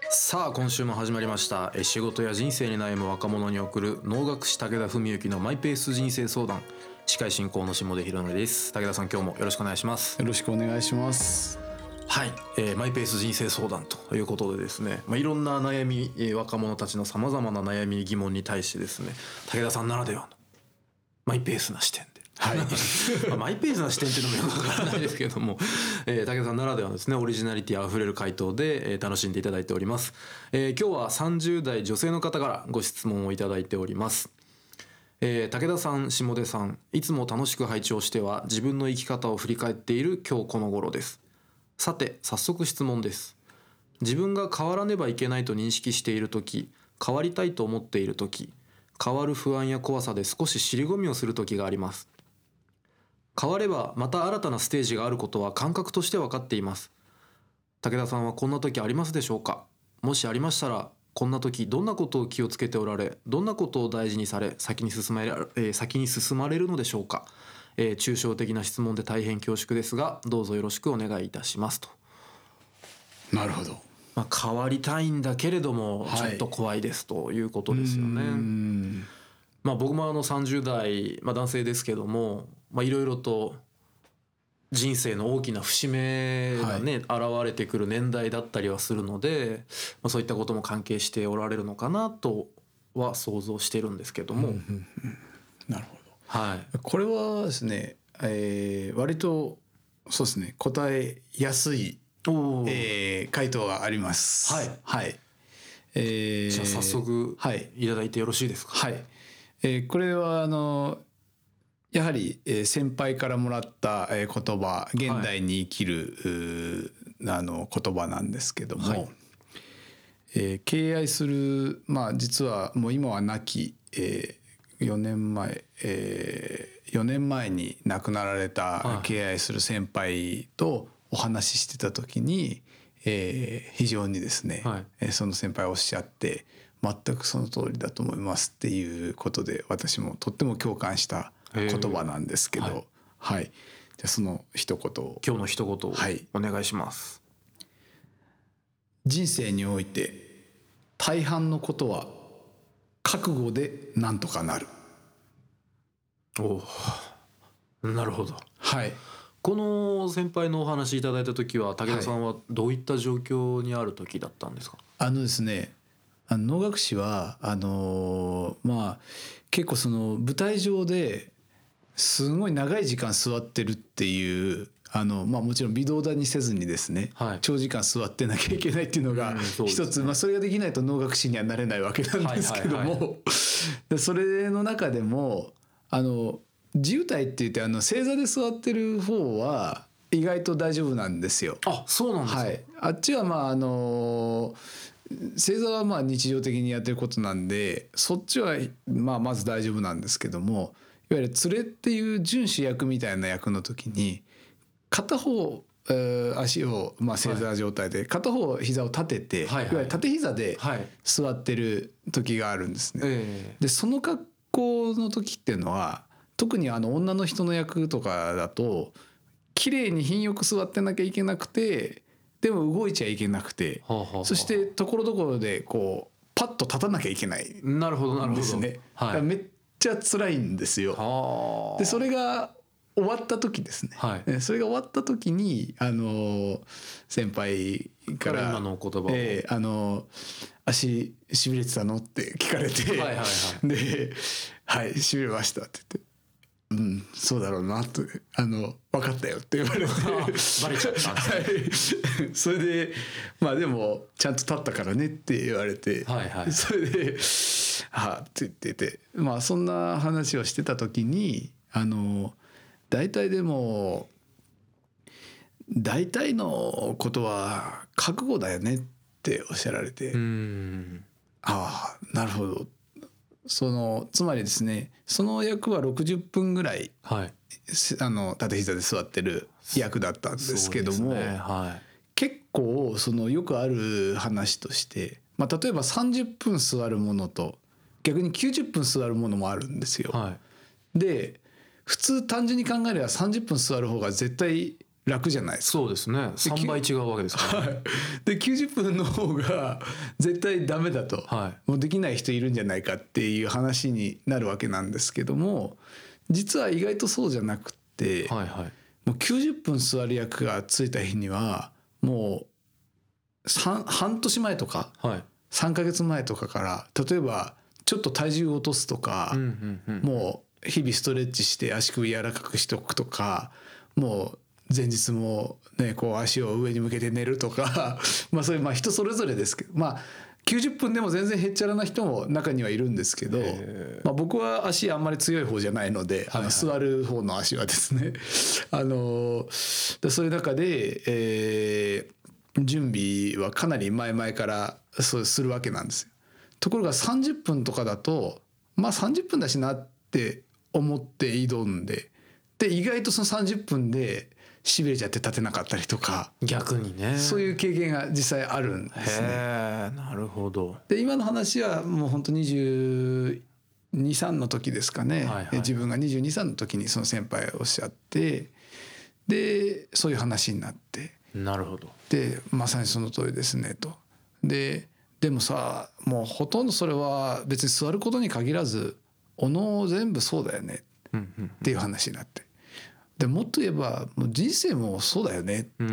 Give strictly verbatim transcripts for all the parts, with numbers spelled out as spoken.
さあ今週も始まりました。え仕事や人生に悩む若者に送る能楽師武田文幸のマイペース人生相談。司会進行の下出博則です。武田さん、今日もよろしくお願いします。 よろしくお願いします。 はい、えー、マイペース人生相談ということでですね、まあ、いろんな悩み、えー、若者たちのさまざまな悩み疑問に対してですね、武田さんならではのマイペースな視点ではい、まあマイペースな視点っていうのもよくわからないですけれども、えー、武田さんならではのですね、オリジナリティあふれる回答で、えー、楽しんでいただいております。えー、今日はさんじゅう代女性の方からご質問をいただいております。えー、武田さん、下出さん、いつも楽しく拝聴しては自分の生き方を振り返っている今日この頃です。さて早速質問です。自分が変わらねばいけないと認識しているとき、変わりたいと思っているとき、変わる不安や怖さで少し尻込みをするときがあります。変わればまた新たなステージがあることは感覚として分かっています。武田さんはこんな時ありますでしょうか。もしありましたら、こんな時どんなことを気をつけておられ、どんなことを大事にされ、先に進まれ、えー、先に進まれるのでしょうか。えー、抽象的な質問で大変恐縮ですが、どうぞよろしくお願いいたしますと。 なるほど。 まあ、変わりたいんだけれども、はい、ちょっと怖いですということですよね。うーん、まあ、僕もあのさんじゅう代、まあ、男性ですけども、まあ、いろいろと人生の大きな節目がね、はい、現れてくる年代だったりはするので、まあ、そういったことも関係しておられるのかなとは想像してるんですけども、うんうんうん、 なるほど、 はい、 これはですね、えー、割とそうですね、答えやすい、えー、回答があります。 はい、はい、えー、じゃあ早速いただいてよろしいですか。 はい、えー、これはあのやはり先輩からもらった言葉、現代に生きる、はい、あの言葉なんですけども、はい、えー、敬愛する、まあ実はもう今は亡き、えー、よねんまえ、えー、よねんまえに亡くなられた敬愛する先輩とお話ししてた時に、えー、非常にですね、はい、その先輩おっしゃって全くその通りだと思いますっていうことで、私もとっても共感した言葉なんですけど、はい、はい、じゃあその一言を、 今日の一言をお願いします。 はい、人生において大半のことは覚悟でなんとかなる。 おお、なるほど。 はい。 この先輩のお話いただいた時は、武田さんはどういった状況にある時だったんですか。 はい、あのですね、あの能楽師はあのー、まあ結構その舞台上ですごい長い時間座ってるっていう、あの、まあ、もちろん微動だにせずにですね、はい、長時間座ってなきゃいけないっていうのが一つ、うん、ね、まあ、それができないと能楽師にはなれないわけなんですけども、はいはいはい、でそれの中でもあの地謡って言ってあの正座で座ってる方は意外と大丈夫なんですよ。 あ、そうなんですか。はい、 あっちはまああの正座はまあ日常的にやってることなんで、そっちはまあまず大丈夫なんですけども、いわゆる連れっていう準主役みたいな役の時に片方、えー、足をまあ正座状態で、はい、片方膝を立てて、はいはい、いわゆる縦膝で座ってる時があるんですね。はい、でその格好の時っていうのは特にあの女の人の役とかだと綺麗に品よく座ってなきゃいけなくて、でも動いちゃいけなくて、はあはあはあ、そしてところどころでこうパッと立たなきゃいけないんですね。 なるほどなるほど、 はい、めっちゃ辛いんですよ。はあ、でそれが終わった時ですね、はい、それが終わった時にあの先輩から今のお言葉を、 えー、あの足しびれてたのって聞かれて、はいはいはい、ではいしびれましたって言って、うん、そうだろうなと、あの分かったよって言われてバレちゃったんですね。 はい、それでまあでもちゃんと立ったからねって言われて、はいはい、それではあって言ってて、まあそんな話をしてた時にあの大体でも大体のことは覚悟だよねっておっしゃられて、うーん、ああなるほど。そのつまりですね、その役はろくじゅっぷんぐらい、はい、あの縦膝で座ってる役だったんですけども、ね、はい、結構そのよくある話として、まあ、例えばさんじゅっぷん座るものと逆にきゅうじゅっぷん座るものもあるんですよ。はい、で普通単純に考えればさんじゅっぷん座る方が絶対楽じゃないですか。 そうですね、さんばい違うわけですからね、 はい、できゅうじゅっぷんの方が絶対ダメだと、はい、もうできない人いるんじゃないかっていう話になるわけなんですけども、実は意外とそうじゃなくて、はいはい、もうきゅうじゅっぷん座り役がついた日にはもう半年前とか、はい、さんかげつまえとかから例えばちょっと体重を落とすとか、うんうんうん、もう日々ストレッチして足首柔らかくしておくとか、もう前日もねこう足を上に向けて寝るとかまあそれまあ人それぞれですけど、まあきゅうじゅっぷんでも全然へっちゃらな人も中にはいるんですけど、まあ、僕は足あんまり強い方じゃないので、あの座る方の足はですねあのそういう中で、えー、準備はかなり前々からそうするわけなんですよ。ところがさんじゅっぷんとかだとまあさんじゅっぷんだしなって思って挑んで、で意外とそのさんじゅっぷんでしびれちゃって立てなかったりとか、 逆にねそういう経験が実際あるんですね。 へー、なるほど。 で今の話はもう本当にじゅうに、さんの時ですかね、はいはい、自分がにじゅうに、さんの時にその先輩おっしゃって、でそういう話になって、 なるほど。 でまさにその通りですねと。ででもさ、もうほとんどそれは別に座ることに限らずおの全部そうだよねっていう話になって、でもっと言えばもう人生もそうだよね、うん、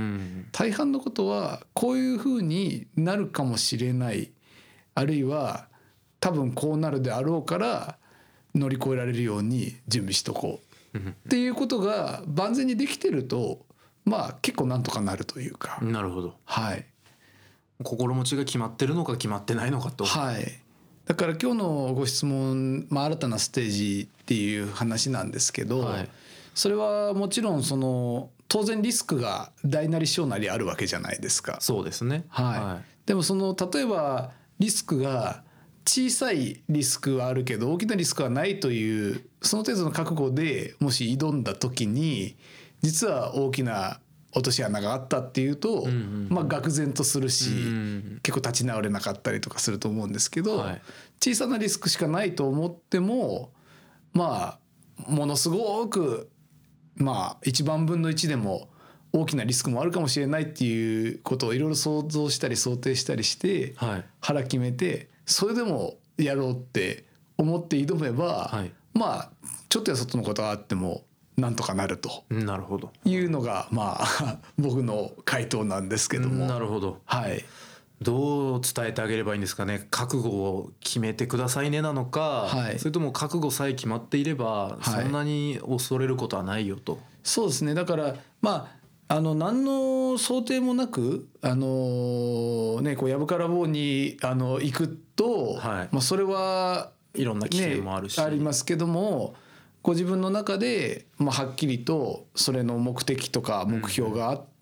大半のことはこういうふうになるかもしれない、あるいは多分こうなるであろうから乗り越えられるように準備しとこうっていうことが万全にできてると、まあ結構なんとかなるというか。 なるほど。 はい。 心持ちが決まってるのか決まってないのかと。 はい。だから今日のご質問、まあ、新たなステージっていう話なんですけど、はい、それはもちろんその当然リスクが大なり小なりあるわけじゃないですか。 そうですね、 はいはい、でもその例えばリスクが小さいリスクはあるけど大きなリスクはないというその程度の覚悟でもし挑んだ時に実は大きな落とし穴があったっていうと、うんうん、まあ愕然とするし、うんうん、結構立ち直れなかったりとかすると思うんですけど、はい、小さなリスクしかないと思ってもまあものすごくまあいちばんぶんのいちでも大きなリスクもあるかもしれないっていうことをいろいろ想像したり想定したりして、はい、腹決めてそれでもやろうって思って挑めば、はい、まあちょっとやそっとのことがあってもなんとかなるとなるほどいうのがまあ僕の回答なんですけども。 なるほど。 はい。 どう伝えてあげればいいんですかね。覚悟を決めてくださいねなのか、はい、それとも覚悟さえ決まっていればそんなに恐れることはないよと、はい、 そうですね。だからまああの何の想定もなくあのねこうやぶから棒にあの行くと、はい、まあそれは、 ね、いろんな危険もあるしありますけども、ご自分の中で、まあ、はっきりとそれの目的とか目標があって、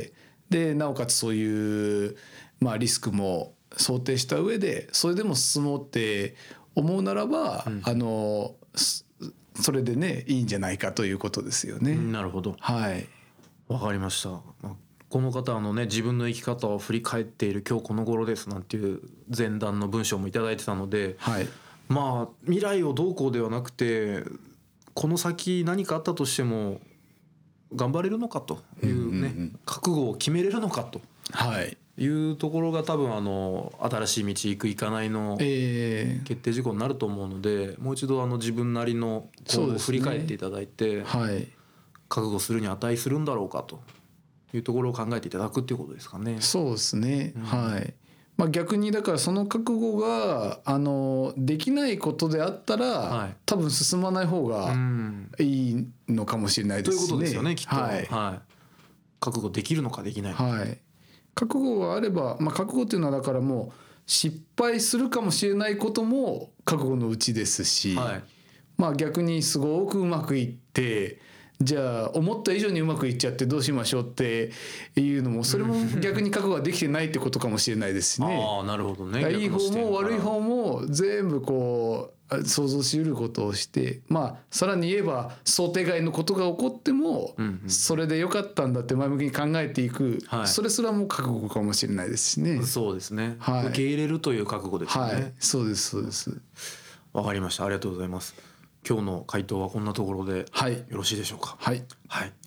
うん、でなおかつそういうまあリスクも想定した上でそれでも進もうって思うならば、うん、あのそれでねいいんじゃないかということですよね。 なるほど。 はい。 わかりました。この方あのね自分の生き方を振り返っている今日この頃ですなんていう前段の文章もいただいてたので、はい、まあ未来をどうこうではなくてこの先何かあったとしても頑張れるのかというね、うんうんうん、覚悟を決めれるのかと、はい、いうところが多分あの新しい道行く行かないの決定事項になると思うので、もう一度あの自分なりの今後を振り返っていただいて、はい、覚悟するに値するんだろうかというところを考えていただくっていうことですかね。 そうですね、うん、はい。まあ、逆にだからその覚悟があのできないことであったら、はい、多分進まない方がいいのかもしれないですね。 ということですよねきっと、はいはい、覚悟できるのかできないのか、 はい、覚悟があれば、まあ、覚悟っていうのはだからもう失敗するかもしれないことも覚悟のうちですし、はい、まあ逆にすごくうまくいってじゃあ思った以上にうまくいっちゃってどうしましょうっていうのもそれも逆に覚悟ができてないってことかもしれないですしね。 ああなるほどね。 いい方も悪い方も全部こう想像しうることをして、まあさらに言えば想定外のことが起こってもそれでよかったんだって前向きに考えていく、はい、それすらも覚悟かもしれないですしね。 そうですね、はい、受け入れるという覚悟ですね。はい、 そうですそうです。 わかりました。ありがとうございます。今日の回答はこんなところでよろしいでしょうか。 はい、 はい、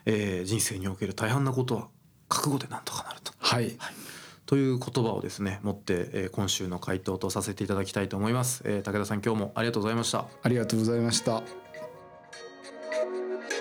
えー、人生における大半なことは覚悟でなんとかなると、 はい、 はい、という言葉をですね持って、えー、今週の回答とさせていただきたいと思います。えー、武田さん、今日もありがとうございました。 ありがとうございました。